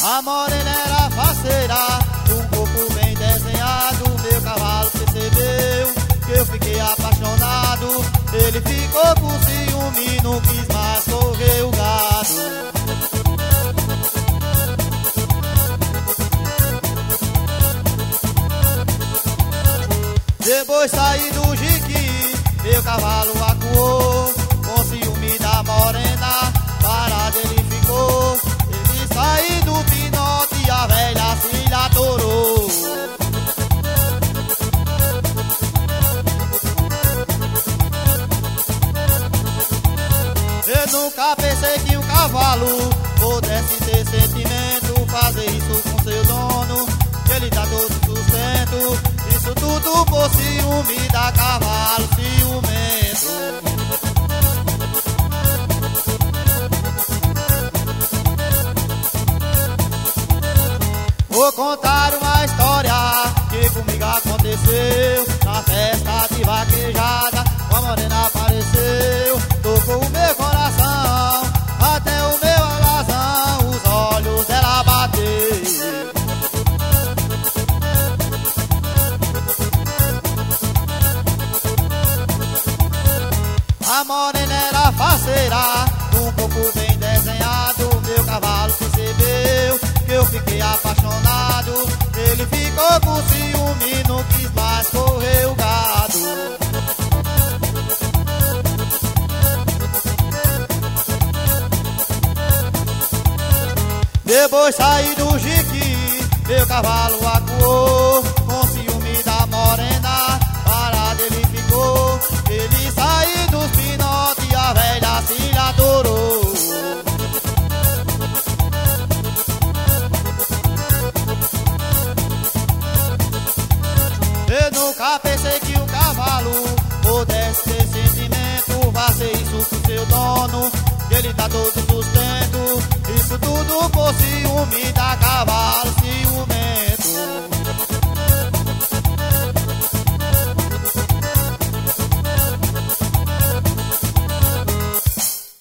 A morena era faceira, um corpo bem desenhado. Meu cavalo percebeu que eu fiquei apaixonado. Ele ficou com ciúme, não quis mais correr o gado. Depois saí do jiqui, meu cavalo acuou. Com ciúme da morena, parado ele ficou. Ele saiu do pinote e a velha se lhe atorou. Eu nunca pensei que um cavalo pudesse ter sentimento, fazer isso com seu dono, que ele dá todo sustento. Isso tudo por ciúme da cavalo ciumento. Vou contar uma história que comigo aconteceu. Na festa de vaquejada, uma morena apareceu. Tocou o meu coração, até o meu alazão, os olhos dela bateu. A morena era faceira, um corpo bem desenhado. Meu cavalo percebeu que eu fiquei apaixonado. Ele ficou com ciúme, não quis mais correr o gado. Depois saí do jiqui, meu cavalo acuou. Com ciúme da morena, parado ele ficou. Ele saiu dos pinotes e a velha se lhe atorou. Eu nunca pensei que um cavalo pudesse ter sentimento, fazer isso com seu dono, que ele dá todo sustento. Isso tudo por ciúme da cavalo